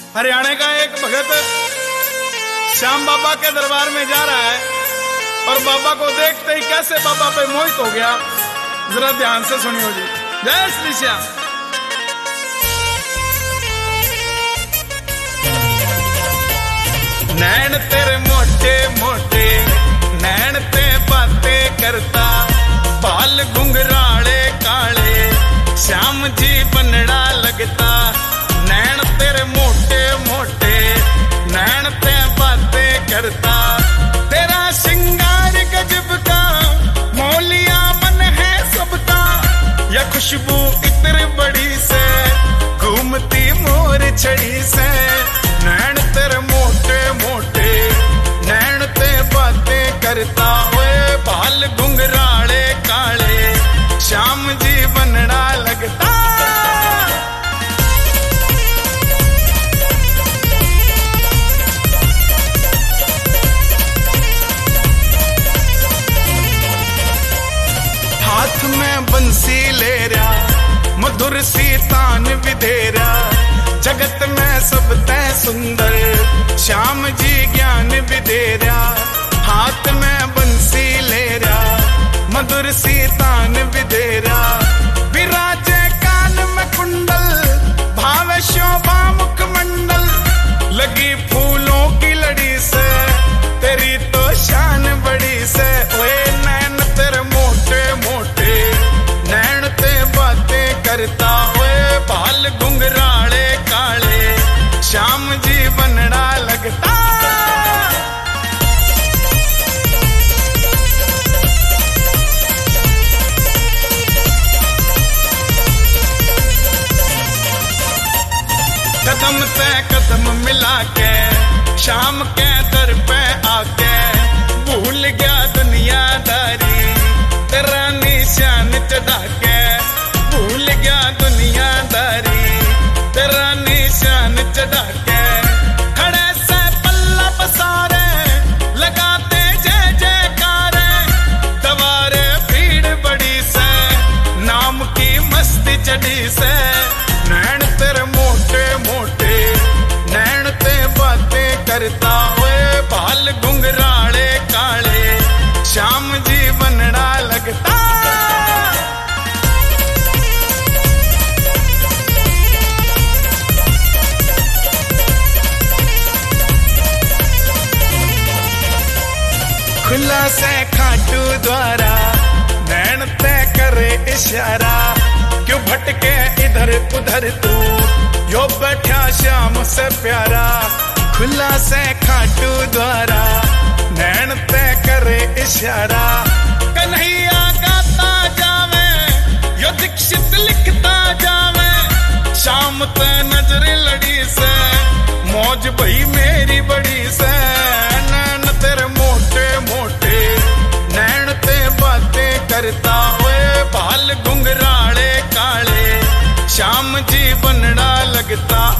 हरियाणा का एक भगत श्याम बाबा के दरबार में जा रहा है और बाबा को देखते ही कैसे बाबा पे मोहित हो गया, जरा ध्यान से सुनियो जी। जय श्री श्याम। नैन तेरे मोटे मोटे, नैन ते बातें करता, बाल घुंघराले काले, श्याम जी बनड़ा लगता। नैन तेरे मोटे मोटे, नैन ते बातें करता, तेरा श्रृंगार गजब का, मौलिया मन है सबका। या खुशबू इतनी बड़ी से, घूमती मोर छड़ी से। नैन तेरे मोटे मोटे, नैन ते बातें करता, ओए बाल घुंघराले काले, श्याम जी बनड़ा लगता। हाथ में बंसी ले रहा, मधुर सी तान विधेरा, जगत में सब तय सुंदर, श्याम जी ज्ञान विधेरा। हाथ में बंसी ले रहा, मधुर सी तान विधेरा, विराजे कान में कुंडल, भावे शोभा मुखमंडल। लगी फूलों की लड़ी से, तेरी तो शान बड़ी से। ओए नैन तेरे मोटे मोटे, नैन ते बातें करता, ओए बाल घुंघराले काले, श्याम जी बनड़ा लगता। कदम से कदम मिला के, शाम के दर पे आके, भूल गया दुनियादारी, तेरा निशान चढ़ा के। भूल गया दुनियादारी, तेरा निशान चढ़ा के। खड़े से पल्ला पसारे, लगाते जय जयकारे, दवारे भीड़ बड़ी से, नाम की मस्ती चढ़ी से। नैन तेरे मोटे मोटे, नैन ते बातें करता, ओए बाल घुंघराले काले, श्याम जी बनड़ा लगता। खुला से खाटू द्वारा, नैन तय करे इशारा, क्यों भटके इधर उधर तू, यो बैठा श्याम से प्यारा। खुला से खाटू द्वारा, नैन तय करे इशारा, कन्हैया गाता जावे, यो दीक्षित लिखता जावे। शाम ते नजर लड़ी से, मौज भई मेरी बड़ी से। नैन तेरे मोटे मोटे, नैन ते बातें करता, ओए बाल घुंघराले काले, श्याम जी बनड़ा लगता।